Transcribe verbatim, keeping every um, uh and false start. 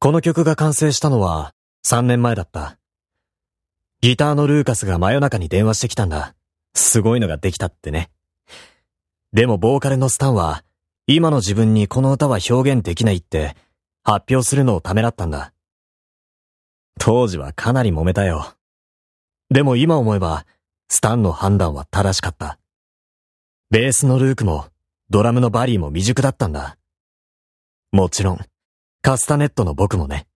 この曲が完成したのはさんねんまえだった。ギターのルーカスが真夜中に電話してきたんだ。すごいのができたってね。でもボーカルのスタンは、今の自分にこの歌は表現できないって発表するのをためらったんだ。当時はかなり揉めたよ。でも今思えば、スタンの判断は正しかった。ベースのルークも、ドラムのバリーも未熟だったんだ。もちろん、カスタネットの僕もね。